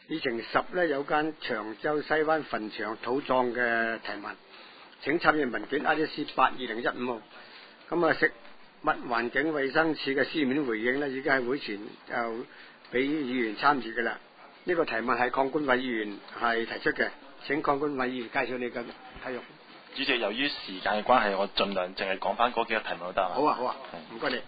議程10咧有關長洲西灣墳場土葬嘅提問，請參閱文件 IDC82015號。咁啊，食物環境衛生署嘅書面回應咧，已經喺會前就俾議員參與嘅啦。呢個提問係鄺官偉議員係提出嘅，請鄺官偉議員介紹你嘅題目。 主席，由於時間嘅關係，我盡量淨係講翻嗰幾個題目都得。 好啊，好啊，唔該你。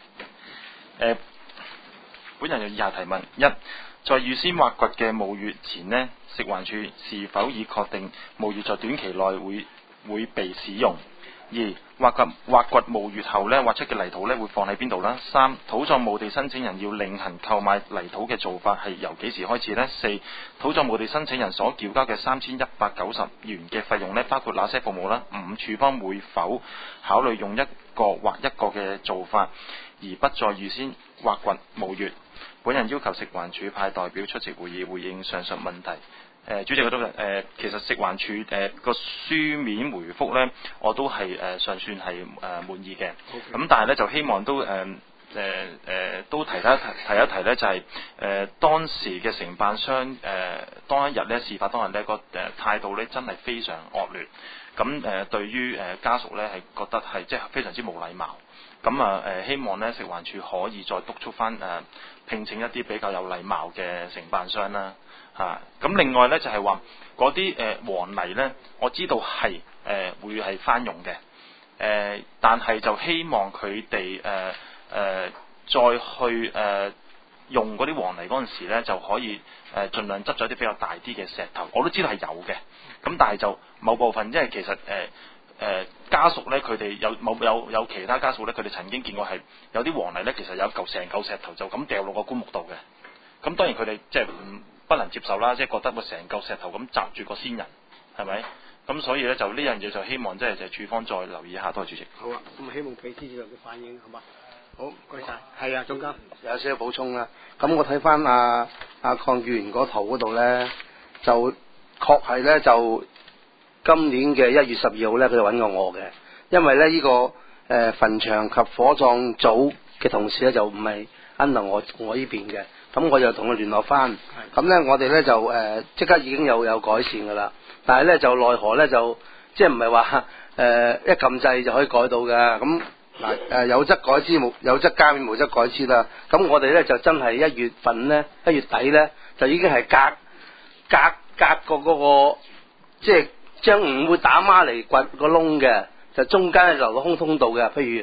本人有以下提問：一，在預先挖掘嘅墓穴前呢，食環署是否已確定墓穴在短期內會被使用？二，挖掘墓穴後呢，挖出嘅泥土呢會放喺邊度呢？三，土葬墓地申請人要另行購買泥土嘅做法係由幾時開始呢？四，土葬墓地申請人所繳交嘅3190元嘅費用呢，包括哪些服務呢？五，署方會否考慮用一個或一個嘅做法，而不再預先挖掘墓穴？本人要求食環署派代表出席會議，回應上述問題。主席，其實食環署個書面回覆呢，我都係尚算係滿意嘅。咁但係呢，就希望都都提一提呢，就係當時嘅承辦商當一日呢，事發當日呢個態度呢，真係非常惡劣。咁對於家屬呢，係覺得係即係非常之冇禮貌。咁希望呢，食環署可以再督促翻聘請一啲比較有禮貌嘅承辦商啦。咁另外呢，就係話嗰啲黃泥呢，我知道係會係翻用嘅，但係就希望佢哋再去用嗰啲黃泥嗰陣時呢，就可以盡量執咗啲比較大啲嘅石頭。我都知道係有嘅，咁但係就某部分，因為其實家屬呢，佢哋有其他家屬呢，佢哋曾經見過係有啲黃泥呢，其實有成嚿石頭就咁掉落個棺木度嘅。咁當然佢哋即係不能接受啦，即係覺得個成嚿石頭咁擲住個先人，係咪？咁所以咧就呢樣嘢就希望即係就署方再留意一下，多謝主席。 好啊，咁希望俾司長嘅反應，好嘛？好，唔該晒。係啊，總監有少少補充啦。咁我睇翻阿鄺議員嗰圖嗰度咧，就確係咧就今年嘅1月12號咧，佢就揾過我嘅，因為咧呢個墳場及火葬組嘅同事咧就唔係 under 我呢邊嘅。咁我就同佢聯絡翻，咁咧我哋咧就即刻已經有改善噶啦，但係咧就奈何咧就即係唔係話一撳掣就可以改到嘅，咁嗱有則改之，有則加勉，無則改之啦。咁我哋咧就真係1月份咧1月底咧就已經係隔個嗰個即係將唔會打孖嚟掘個窿嘅，就中間留個空通道嘅，譬如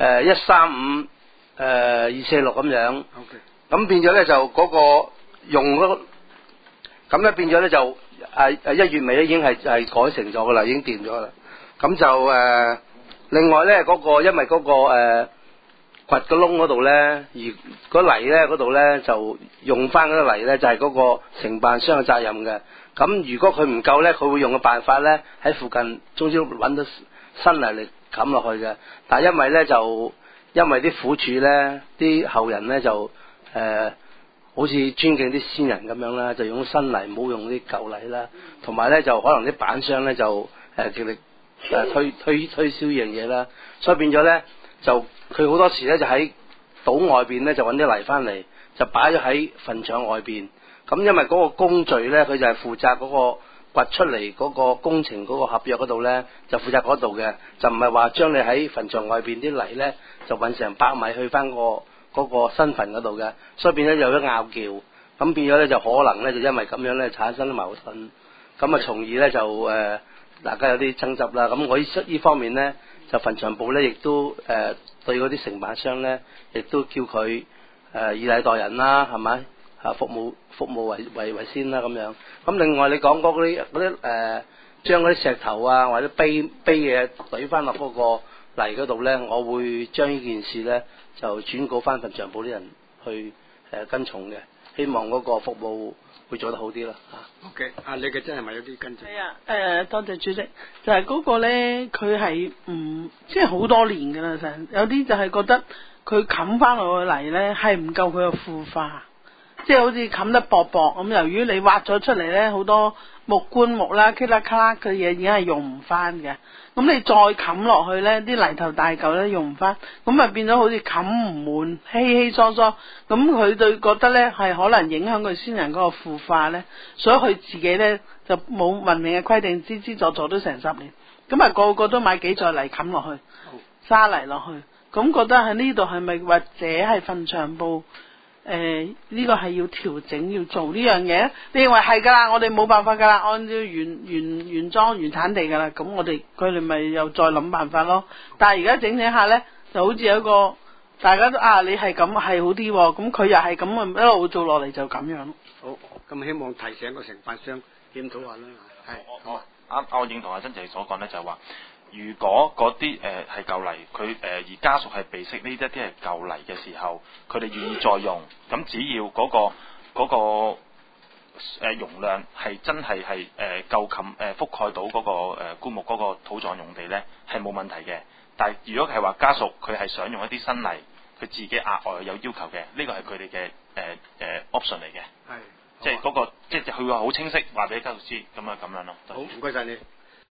135、246咁樣。Okay. 咁變咗咧就嗰個用嗰咁咧變咗咧就1月尾咧已經係改成咗噶啦，已經掂咗啦。咁就另外咧嗰個因為嗰個掘個窿嗰度咧，而嗰泥咧嗰度咧就用翻嗰啲泥咧就係嗰個承辦商嘅責任嘅。咁如果佢唔夠咧，佢會用個辦法咧喺附近終於揾到新泥嚟冚落去嘅。但係因為咧就因為啲苦主咧啲後人咧就好似尊敬啲先人咁樣啦，就用新泥，唔好用啲舊泥啦。同埋咧就可能啲板商咧就極力推銷呢樣嘢啦，所以變咗咧就佢好多時咧就喺島外邊咧就揾啲泥翻嚟，就擺咗喺墳場外邊。咁因為嗰個工序咧，佢就係負責嗰個掘出嚟嗰個工程嗰個合約嗰度咧，就負責嗰度嘅，就唔係話將你喺墳場外邊啲泥咧就運成100米去翻嗰個新墳嗰度嘅，所以變咗有咗拗撬，咁變咗咧就可能咧就因為咁樣咧產生矛盾，咁啊從而咧就大家有啲爭執啦。咁我呢方面咧就墳場部咧亦都對嗰啲承辦商咧亦都叫佢以禮待人啦，係咪服務為先啦咁樣。咁另外你講嗰啲將嗰啲石頭啊或者碑嘢懟翻落嗰個泥嗰度咧，我會將呢件事咧就轉告翻墳場部啲人去跟從嘅，希望嗰個服務會做得好啲啦。 OK， 你嘅真係咪有啲跟進？ 係啊，多謝主席。就係嗰個咧，佢係即係好多年㗎啦，成有啲就係覺得佢冚翻落去泥咧係唔夠佢嘅腐化， 即係好似冚得薄薄咁。由於你挖咗出嚟咧，好多木棺木啦、棘啦卡啦嘅嘢已經係用唔翻嘅。咁你再冚落去咧，啲泥頭大嚿咧用唔翻，咁咪變咗好似冚唔滿、稀稀疏疏。咁佢對覺得咧係可能影響佢先人嗰個腐化咧，所以佢自己咧就冇文明嘅規定，資資助助都成10年。咁啊個個都買幾座泥冚落去，沙泥落去。咁覺得喺呢度係咪或者係墳場部呢個係要調整要做呢樣嘢？你認為係㗎啦，我哋冇辦法㗎啦，按照原裝原產地㗎啦，咁佢哋咪又再諗辦法咯。但係而家整下咧，就好似有一個大家都你係咁係好啲喎，咁佢又係咁一路做落嚟就咁樣。 好，咁希望提醒個承辦商檢討下啦。係， 我認同阿曾姐所講咧，就係話，如果嗰啲係舊泥，佢而家屬係被識呢一啲係舊泥嘅時候，佢哋願意再用，咁只要嗰個容量係真係夠覆蓋到嗰個棺木嗰個土葬用地咧，係冇問題嘅。但係如果係話家屬佢係想用一啲新泥，佢自己額外有要求嘅，呢個係佢哋嘅option 嚟嘅。 係， 即係嗰個即係佢會好清晰話俾家屬知，咁樣咯。 好，唔該晒你。